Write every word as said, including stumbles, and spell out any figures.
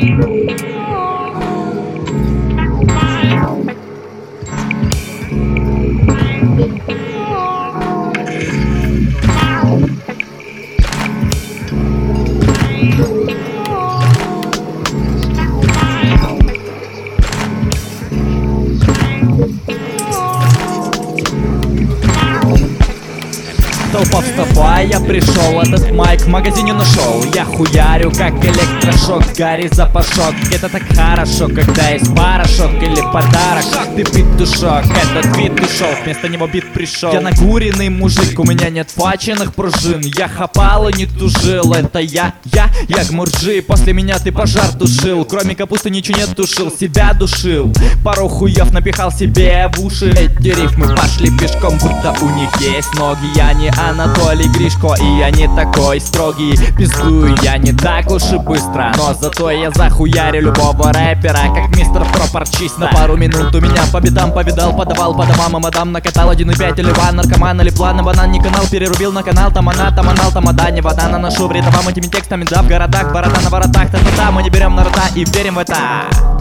Толпа, вставай, я пришел, этот майк в магазине нашел. Я хуярю, как электрошок, Гарри запашок. Это так хорошо, когда есть порошок или подарок. Ты петушок, этот бит ушел, вместо него бит пришел. Я накуренный мужик, у меня нет фаченных пружин. Я хапал и не тужил, это я, я, я гмурджи. После меня ты пожар тушил, кроме капусты ничего не тушил, себя душил. Пару хуев напихал себе в уши. Эти рифмы пошли пешком, будто у них есть ноги. Я не Анатолий Гришко, и я не такой строгий. Пиздую я не так уж и быстро, но зато я захуярю любого рэпера, как мистер Пропорчись. На пару минут у меня по битам повидал, подавал по домам, а мадам накатал один и пять или два, наркоман или план, на банан не канал, перерубил на канал, там она, там анал, там ада, не вода, наношу вредовам этими текстами, да, в городах, борода на воротах, та-та-та, мы не берем на рота и верим в это.